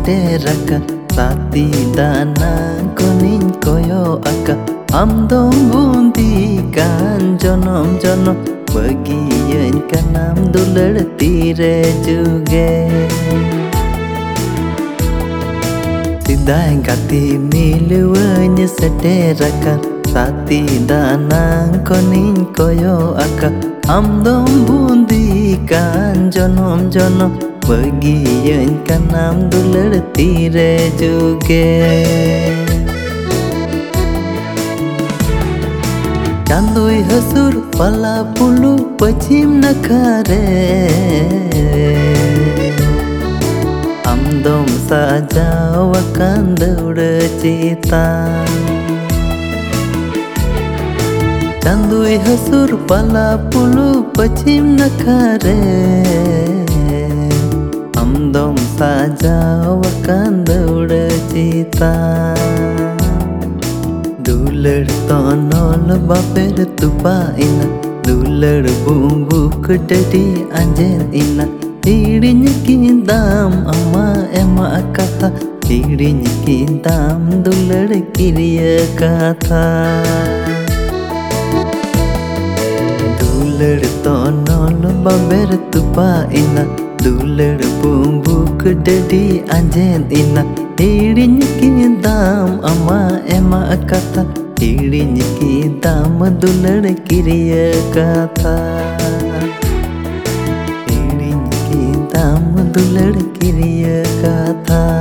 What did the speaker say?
seteraka sati dana konin koyo aka amdom bundi kan jonom jonom bagian kanam dular tire juge sidai gati miluanya seteraka sati dana konin koyo aka amdom bundi kan jonom jonom bagian kanam dular tire juge Candoi hasur pala pulu pachim nakare amdom sajawa kandauda cita Candoi hasur pala pulu pachim nakare amdom sajawa kandauda cita Dular tonol baper tupa ina Dular bumbuk dari anjen ina Hirinya kintam ama ema kata Hirinya kintam dular kiriya kata Dular tonol baper tupa ina Dular bumbuk dari anjen ina Hirinya kintam ama ema kata Hirinya kintam dular kiriya kata Hirinya kintam dular kiriya kata